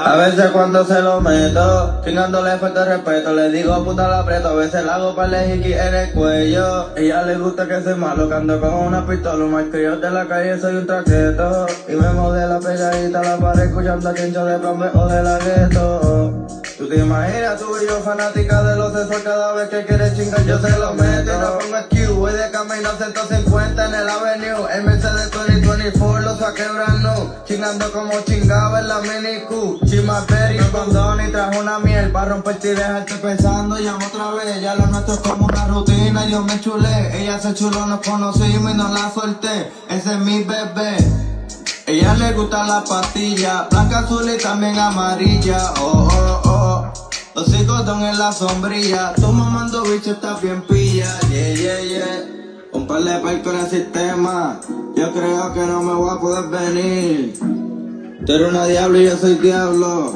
A veces cuando se lo meto, chingándole falta de respeto, le digo puta la aprieto, a veces la hago para elegir en el cuello. Ella le gusta que soy malo, que ando con una pistola, más que yo de la calle soy un traqueto. Y me modela pegadita a la pared escuchando a Chincho de Plan B o de la gueto. Tú te imaginas, tú y yo fanática de los sesos, cada vez que quieres chingar yo se lo meto. Y no pongo Q, voy de camino 150 en el Avenue, el Mercedes 2024 lo saqué brand new, chingando como chingaba en la Mini Q. Chimaperi, condón y trajo una miel para romperte y dejarte pensando. Llamo otra vez, ya lo nuestro es como una rutina. Yo me chulé, ella se chuló, nos conocimos y no la solté. Ese es mi bebé. Ella le gusta la pastilla, blanca, azul y también amarilla. Oh, oh, oh. Los psicodón en la sombrilla. Tu mamando bicho está bien pilla. Yeah, yeah, yeah. Un par de palcos en el sistema. Yo creo que no me voy a poder venir. Tú eres una diablo y yo soy diablo.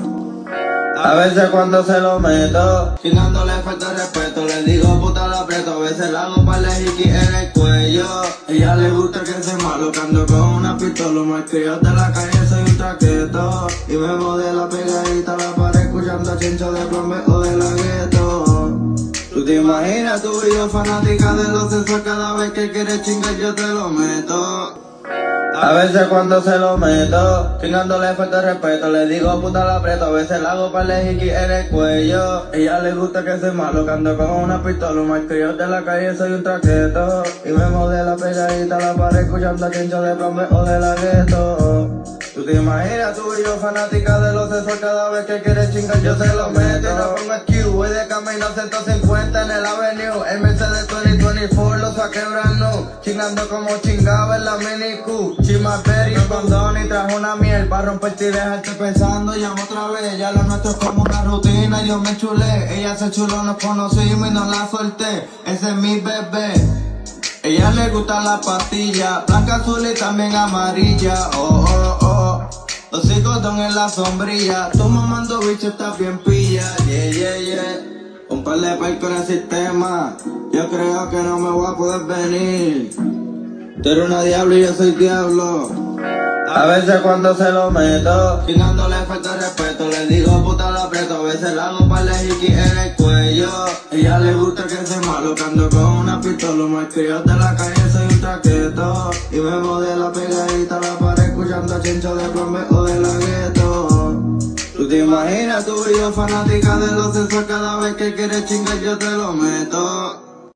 A veces cuando se lo meto, chingándole falta de respeto, le digo puta la aprieto, a veces la hago para elegir en el cuello. Ella le gusta que soy malo, que ando con una pistola, más que yo de la calle soy un traqueto. Y me modela pegadita a la pared escuchando a Chincho de Plan B o de la gueto. Tú te imaginas, tú y yo fanática de los sesos, cada vez que quieres chingar yo te lo meto. A veces cuando se lo meto, chingándole falta de respeto, le digo puta la aprieto, a veces la hago para elegir en el cuello. Ella le gusta que soy malo, que ando con una pistola, más que yo de la calle soy un traqueto. Y me modela pegadita a la pared escuchando a Chincho de Plan B o de la gueto. Tú te imaginas, tú y yo fanática de los sesos, cada vez que quieres chingar yo se lo meto. Y no pongo Q, voy de camino 150 en el Avenue, el Mercedes 2024 lo saqué brand new, chingando como chingaba en la Mini Q. Chimaperi, condón y trajo una miel para romperte y dejarte pensando. Llamo otra vez, ya lo nuestro es como una rutina. Yo me chulé, ella se chuló, nos conocimos y no la solté. Ese es mi bebé. Ella le gusta la pastilla, blanca, azul y también amarilla. Oh, oh, oh. Los psicodón en la sombrilla. Tu mamando bicho está bien pilla. Yeah, yeah, yeah. Un par de palcos en el sistema. Yo creo que no me voy a poder venir. Tú eres una diablo y yo soy diablo. A veces cuando se lo meto, chingándole falta de respeto, le digo puta la aprieto, a veces la hago para elegir en el cuello. Ella le gusta que soy malo, que ando con una pistola, más que yo de la calle soy un traqueto. Y me modela pegadita a la pared escuchando a Chincho de Plan B o de la gueto. Tú te imaginas, tú y yo fanática de los sesos, cada vez que quieres chingar yo te lo meto.